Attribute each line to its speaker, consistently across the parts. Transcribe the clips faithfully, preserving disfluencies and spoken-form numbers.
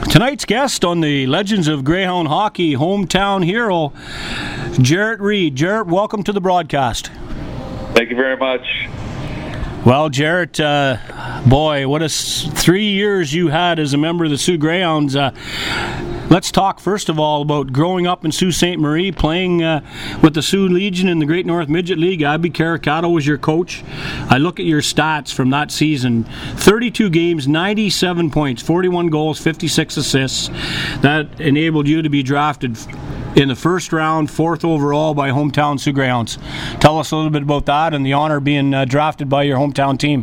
Speaker 1: Tonight's guest on the Legends of Greyhound Hockey hometown hero, Jarrett Reed. Jarrett, welcome to the broadcast.
Speaker 2: Thank you very much.
Speaker 1: Well, Jarrett, uh, boy, what a s- three years you had as a member of the Sault Greyhounds. Uh, let's talk first of all about growing up in Sault Ste. Marie, playing uh, with the Sioux Legion in the Great North Midget League. Abby Caricato was your coach. I look at your stats from that season: thirty-two games, ninety-seven points, forty-one goals, fifty-six assists. That enabled you to be drafted in the first round, fourth overall by hometown Sault Greyhounds. Tell us a little bit about that and the honor of being uh, drafted by your hometown team.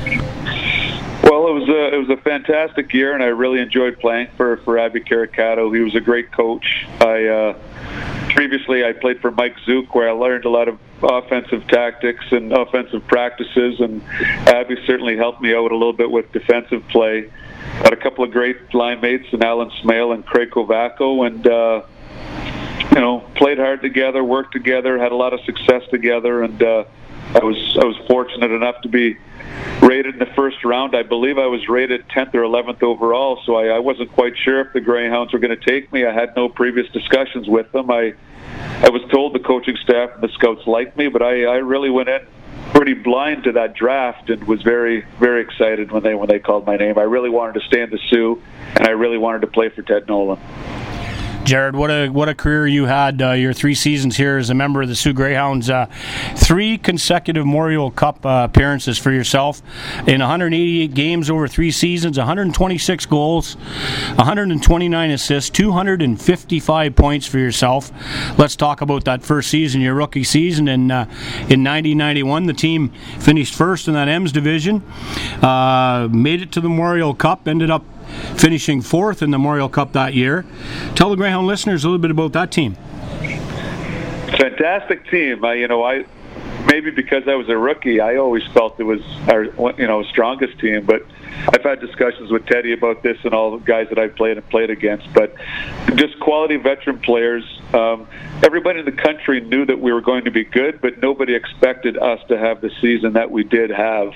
Speaker 2: Well, it was a, it was a fantastic year, and I really enjoyed playing for, for Abby Caricato. He was a great coach. I uh, previously I played for Mike Zook, where I learned a lot of offensive tactics and offensive practices, and Abby certainly helped me out a little bit with defensive play. Had a couple of great line mates in Alan Smale and Craig Kovaco, and uh, you know, played hard together, worked together, had a lot of success together, and uh, I was I was fortunate enough to be rated in the first round. I believe I was rated tenth or eleventh overall, so I, I wasn't quite sure if the Greyhounds were going to take me. I had no previous discussions with them. I I was told the coaching staff and the scouts liked me, but I, I really went in pretty blind to that draft and was very, very excited when they when they called my name. I really wanted to stay in the Sioux, and I really wanted to play for Ted Nolan.
Speaker 1: Jared, what a what a career you had, uh, your three seasons here as a member of the Sault Greyhounds. Uh, three consecutive Memorial Cup uh, appearances for yourself in one hundred eighty-eight games over three seasons, one hundred twenty-six goals, one hundred twenty-nine assists, two hundred fifty-five points for yourself. Let's talk about that first season, your rookie season. In, uh, in nineteen ninety-one, the team finished first in that Ems division, uh, made it to the Memorial Cup, ended up finishing fourth in the Memorial Cup that year. Tell the Greyhound listeners a little bit about that team.
Speaker 2: Fantastic team. I, you know, I maybe because I was a rookie, I always felt it was our, you know, strongest team. But I've had discussions with Teddy about this and all the guys that I've played and played against. But just quality veteran players. Um, everybody in the country knew that we were going to be good, but nobody expected us to have the season that we did have.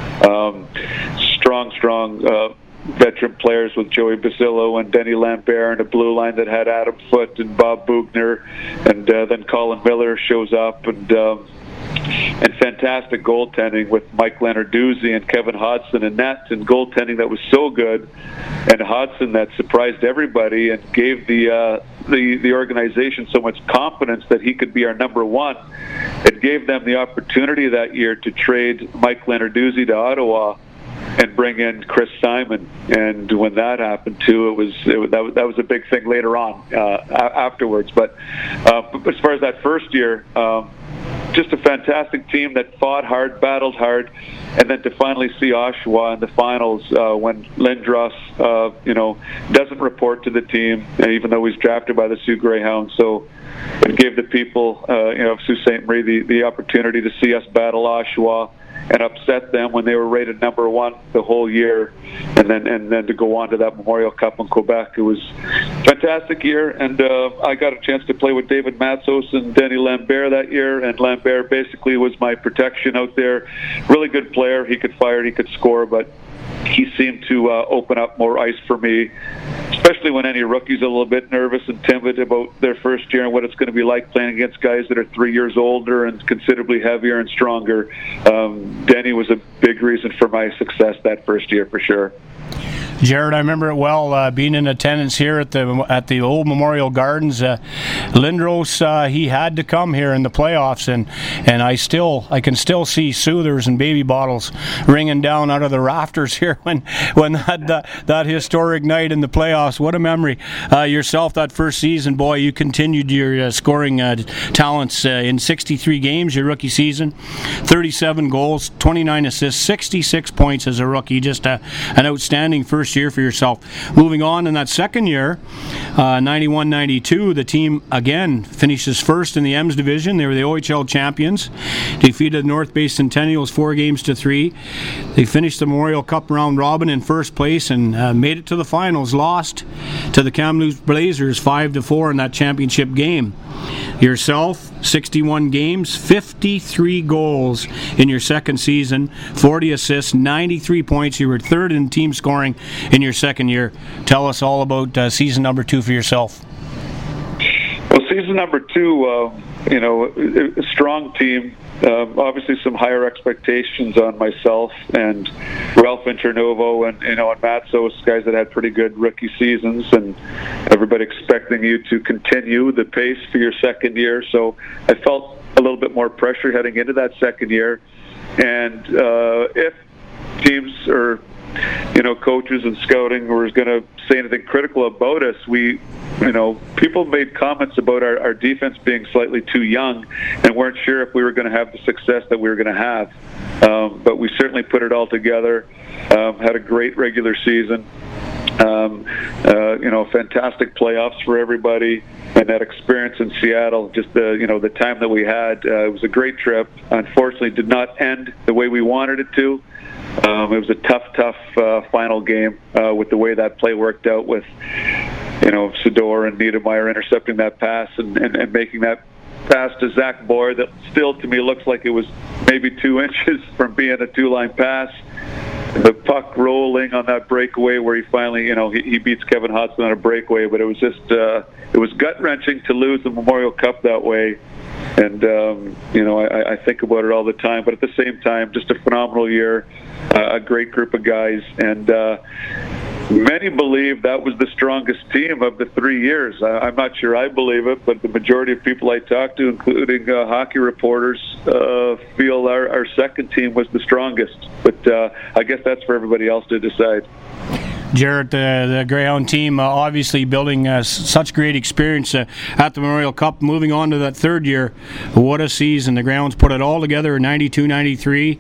Speaker 2: Um, strong, strong. Uh, veteran players with Joey Basillo and Denny Lambert, and a blue line that had Adam Foote and Bob Bugner, and uh, then Colin Miller shows up, and um, and fantastic goaltending with Mike Leonarduzzi and Kevin Hodson and net, and goaltending that was so good, and Hodson that surprised everybody and gave the uh, the the organization so much confidence that he could be our number one. It gave them the opportunity that year to trade Mike Leonarduzzi to Ottawa and bring in Chris Simon, and when that happened too, it was, it was that was that was a big thing later on uh, afterwards. But, uh, but as far as that first year, um, just a fantastic team that fought hard, battled hard, and then to finally see Oshawa in the finals uh, when Lindros, uh, you know, doesn't report to the team, even though he's drafted by the Sault Greyhounds. So it gave the people, uh, you know, of Sault Ste. Marie the, the opportunity to see us battle Oshawa and upset them when they were rated number one the whole year, and then and then to go on to that Memorial Cup in Quebec. It was a fantastic year, and uh, I got a chance to play with David Matzos and Denny Lambert that year, and Lambert basically was my protection out there. Really good player. He could fire, he could score, but he seemed to uh, open up more ice for me, especially when any rookie's a little bit nervous and timid about their first year and what it's going to be like playing against guys that are three years older and considerably heavier and stronger. Um, Denny was a big reason for my success that first year, for sure.
Speaker 1: Jared, I remember it well, uh, being in attendance here at the at the old Memorial Gardens. Uh, Lindros, uh, he had to come here in the playoffs, and and I still I can still see soothers and baby bottles ringing down out of the rafters here when when that that, that historic night in the playoffs. What a memory! Uh, yourself, that first season, boy, you continued your uh, scoring uh, talents uh, in sixty-three games your rookie season, thirty-seven goals, twenty-nine assists, sixty-six points as a rookie. Just a, an outstanding first year for yourself. Moving on in that second year, uh, ninety-one ninety-two, the team again finishes first in the Ems division. They were the O H L champions, defeated the North Bay Centennials four games to three. They finished the Memorial Cup round robin in first place and uh, made it to the finals, lost to the Kamloops Blazers five to four in that championship game. Yourself, sixty-one games, fifty-three goals in your second season, forty assists, ninety-three points. You were third in team scoring in your second year. Tell us all about uh, season number two for yourself.
Speaker 2: Well, season number two, uh, you know, a strong team. Uh, obviously, some higher expectations on myself and Ralph Internovo and you know and Matt Sos, guys that had pretty good rookie seasons, and everybody expecting you to continue the pace for your second year. So I felt a little bit more pressure heading into that second year. And uh, if teams or you know coaches and scouting were going to say anything critical about us, we. You know, people made comments about our, our defense being slightly too young and weren't sure if we were going to have the success that we were going to have. Um, but we certainly put it all together, um, had a great regular season, um, uh, you know, fantastic playoffs for everybody. And that experience in Seattle, just the, you know, the time that we had, uh, it was a great trip. Unfortunately, did not end the way we wanted it to. Um, it was a tough, tough uh, final game uh, with the way that play worked out with, you know, Sador and Niedermeyer intercepting that pass and, and, and making that pass to Zach Boyer that still, to me, looks like it was maybe two inches from being a two-line pass. The puck rolling on that breakaway where he finally, you know, he, he beats Kevin Hodgson on a breakaway, but it was just, uh, it was gut-wrenching to lose the Memorial Cup that way. And, um, you know, I, I think about it all the time. But at the same time, just a phenomenal year, uh, a great group of guys. And uh, many believe that was the strongest team of the three years. I, I'm not sure I believe it, but the majority of people I talk to, including uh, hockey reporters, uh, feel our, our second team was the strongest. But uh, I guess that's for everybody else to decide.
Speaker 1: Jarrett, the, the Greyhound team uh, obviously building uh, such great experience uh, at the Memorial Cup, moving on to that third year. What a season. The Greyhounds put it all together in ninety-two ninety-three.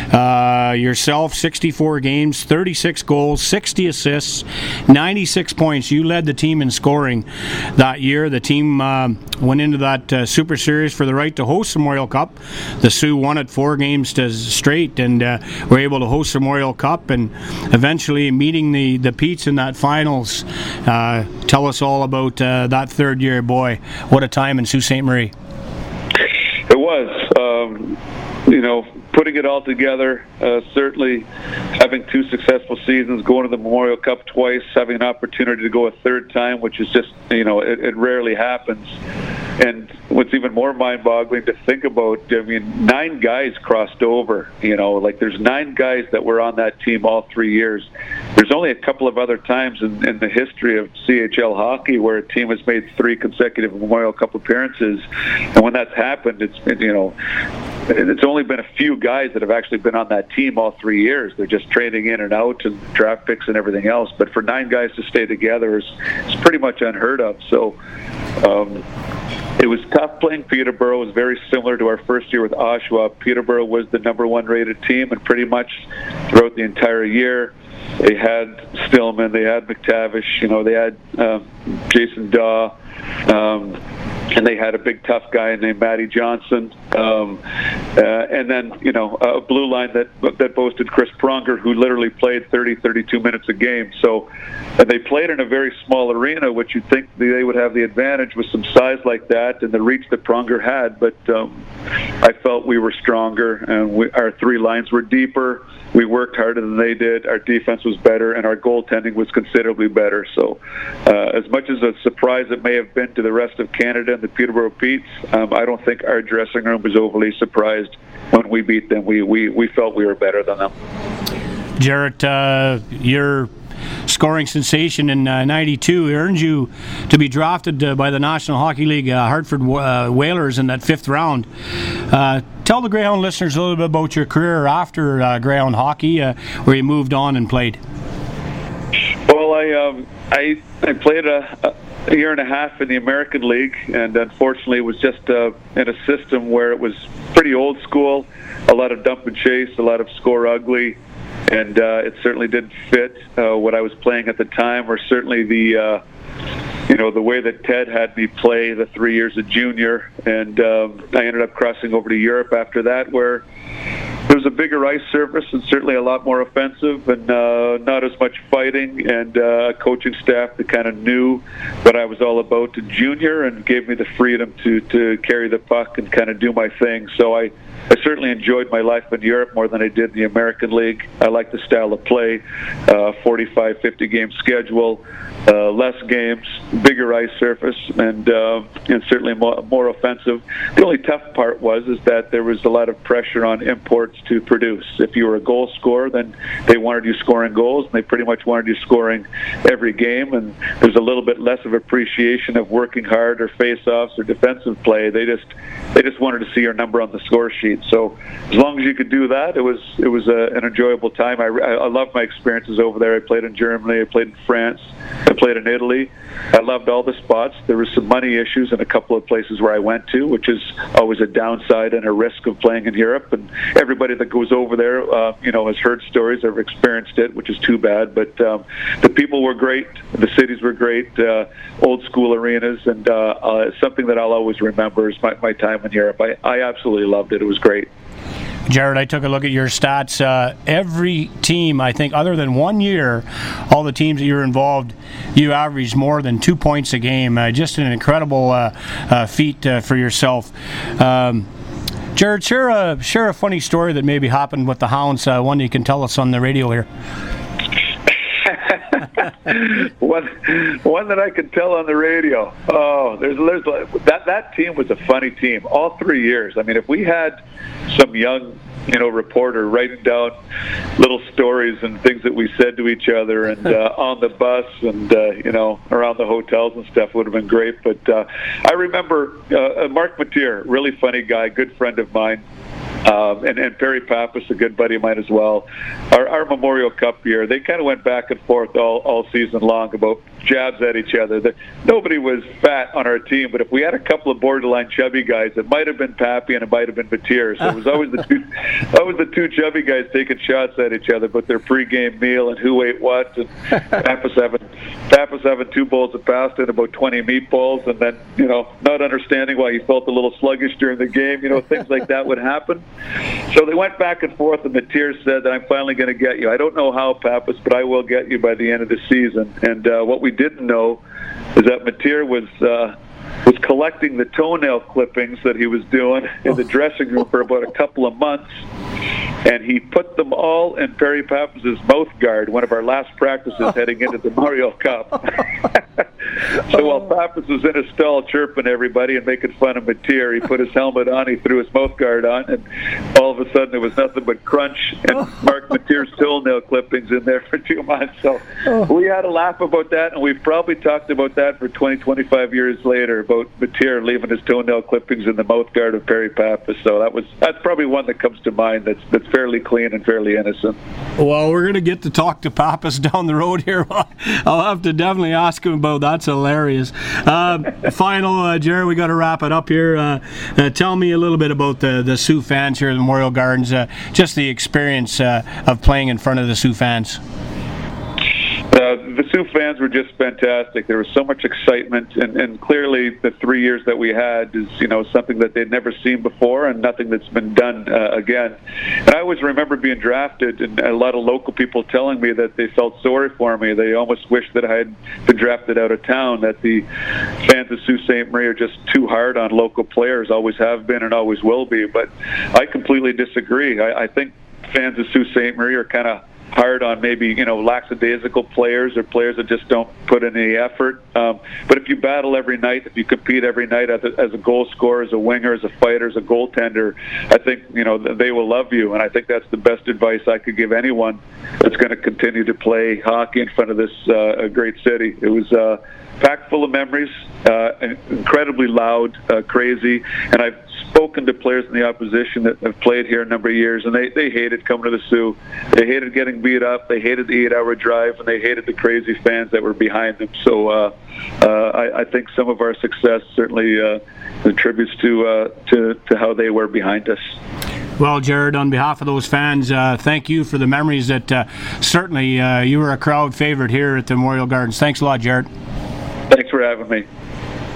Speaker 1: Uh, yourself, sixty-four games, thirty-six goals, sixty assists, ninety-six points. You led the team in scoring that year. The team uh, went into that uh, Super Series for the right to host the Memorial Cup. The Sioux won it four games to straight and uh, were able to host the Memorial Cup and eventually meeting the the Petes in that finals. Uh, tell us all about uh, that third year. Boy, what a time in Sault Ste. Marie.
Speaker 2: It was. Um, you know, putting it all together, uh, certainly having two successful seasons, going to the Memorial Cup twice, having an opportunity to go a third time, which is just, you know, it, it rarely happens. And what's even more mind-boggling to think about, I mean, nine guys crossed over, you know, like there's nine guys that were on that team all three years. There's only a couple of other times in, in the history of C H L hockey where a team has made three consecutive Memorial Cup appearances. And when that's happened, it's, you know, it's only been a few guys that have actually been on that team all three years. They're just trading in and out and draft picks and everything else. But for nine guys to stay together is, is pretty much unheard of. So, um, it was tough playing Peterborough. It was very similar to our first year with Oshawa. Peterborough was the number one rated team, and pretty much throughout the entire year, they had Stillman, they had McTavish, you know, they had um, Jason Daw, um, and they had a big tough guy named Matty Johnson, um, uh, and then, you know, a blue line that that boasted Chris Pronger, who literally played thirty, thirty-two minutes a game. So uh, they played in a very small arena, which you'd think they would have the advantage with some size like that and the reach that Pronger had, but um, I felt we were stronger, and we, our three lines were deeper. We worked harder than they did. Our defense was better, and our goaltending was considerably better. So uh, as much as a surprise it may have been to the rest of Canada and the Peterborough Petes, um, I don't think our dressing room was overly surprised when we beat them. We, we, we felt we were better than them.
Speaker 1: Jarrett, uh, your scoring sensation in uh, ninety-two earned you to be drafted uh, by the National Hockey League uh, Hartford uh, Whalers in that fifth round. Uh, tell the Greyhound listeners a little bit about your career after uh, Greyhound hockey, uh, where you moved on and played.
Speaker 2: Well, I um, I, I played a, a year and a half in the American League, and unfortunately it was just uh, in a system where it was pretty old school, a lot of dump and chase, a lot of score ugly. And uh, it certainly didn't fit uh, what I was playing at the time, or certainly the, uh, you know, the way that Ted had me play the three years of junior. And um, I ended up crossing over to Europe after that, where it was a bigger ice surface and certainly a lot more offensive and uh, not as much fighting, and uh, a coaching staff that kind of knew what I was all about in junior and gave me the freedom to, to carry the puck and kind of do my thing. So I, I certainly enjoyed my life in Europe more than I did in the American League. I like the style of play, uh, forty-five, fifty game schedule, uh, less games, bigger ice surface, and uh, and certainly more, more offensive. The only tough part was is that there was a lot of pressure on imports to produce. If you were a goal scorer, then they wanted you scoring goals, and they pretty much wanted you scoring every game. And there's a little bit less of appreciation of working hard or face-offs or defensive play. They just they just wanted to see your number on the score sheet. So as long as you could do that, it was it was a, an enjoyable time. I, I loved my experiences over there. I played in Germany, I played in France, I played in Italy. I loved all the spots. There were some money issues in a couple of places where I went to, which is always a downside and a risk of playing in Europe. And everybody that goes over there, uh, you know, has heard stories, have experienced it, which is too bad. But um, the people were great, the cities were great, uh, old school arenas, and uh, uh, something that I'll always remember is my, my time in Europe. I, I absolutely loved it. It was great.
Speaker 1: Jared, I took a look at your stats. Uh, every team, I think, other than one year, all the teams that you were involved, you averaged more than two points a game. Uh, just an incredible uh, uh, feat uh, for yourself. Um, Jared, share a, share a funny story that maybe happened with the Hounds, uh, one you can tell us on the radio here.
Speaker 2: one, one that I could tell on the radio. Oh, there's, there's that that team was a funny team all three years. I mean, if we had some young, you know, reporter writing down little stories and things that we said to each other, and uh, on the bus and uh, you know, around the hotels and stuff, would have been great. But uh, I remember uh, Mark Mateer, really funny guy, good friend of mine. Um, and, and Perry Pappas, a good buddy of mine as well. Our, our Memorial Cup year, they kind of went back and forth all, all season long about jabs at each other. The, nobody was fat on our team, but if we had a couple of borderline chubby guys, it might have been Pappy and it might have been Mateer. So it was always the two, always the two chubby guys taking shots at each other about their pregame meal and who ate what. And Pappas having Pappas having two bowls of pasta and about twenty meatballs, and then, you know, not understanding why he felt a little sluggish during the game. You know, things like that would happen. So they went back and forth, and Mateer said that I'm finally going to get you. I don't know how, Pappas, but I will get you by the end of the season. And uh, what we didn't know is that Mateer was uh, was collecting the toenail clippings that he was doing in the dressing room for about a couple of months, and he put them all in Perry Pappas's mouth guard, one of our last practices heading into the Memorial Cup. So while Pappas was in his stall chirping everybody and making fun of Mateer, he put his helmet on, he threw his mouth guard on, and all of a sudden there was nothing but crunch and Mark Mateer's toenail clippings in there for two months. So we had a laugh about that, and we've probably talked about that for twenty, twenty-five years later, about Mateer leaving his toenail clippings in the mouth guard of Perry Pappas. So that was that's probably one that comes to mind that's that's fairly clean and fairly innocent.
Speaker 1: Well, we're going to get to talk to Pappas down the road here. I'll have to definitely ask him about that. That's hilarious. Uh, final, uh, Jared, we got to wrap it up here. Uh, uh, tell me a little bit about the, the Sioux fans here at the Memorial Gardens, uh, just the experience uh, of playing in front of the Sioux fans.
Speaker 2: Uh, the Sioux fans were just fantastic. There was so much excitement, and, and clearly the three years that we had is, you know, something that they'd never seen before and nothing that's been done uh, again. And I always remember being drafted, and a lot of local people telling me that they felt sorry for me. They almost wished that I had been drafted out of town, that the fans of Sault Ste. Marie are just too hard on local players, always have been and always will be. But I completely disagree. I, I think fans of Sault Ste. Marie are kind of hard on maybe, you know, lackadaisical players or players that just don't put in any effort. Um, but if you battle every night, if you compete every night as a, as a goal scorer, as a winger, as a fighter, as a goaltender, I think, you know, they will love you. And I think that's the best advice I could give anyone that's going to continue to play hockey in front of this uh, great city. It was uh, packed full of memories, uh, incredibly loud, uh, crazy, and I've spoken to players in the opposition that have played here a number of years, and they, they hated coming to the Sioux. They hated getting beat up. They hated the eight-hour drive, and they hated the crazy fans that were behind them. So uh, uh, I, I think some of our success certainly uh, contributes to, uh, to to how they were behind us.
Speaker 1: Well, Jared, on behalf of those fans, uh, thank you for the memories that uh, certainly uh, you were a crowd favorite here at the Memorial Gardens. Thanks a lot, Jared.
Speaker 2: Thanks for having me.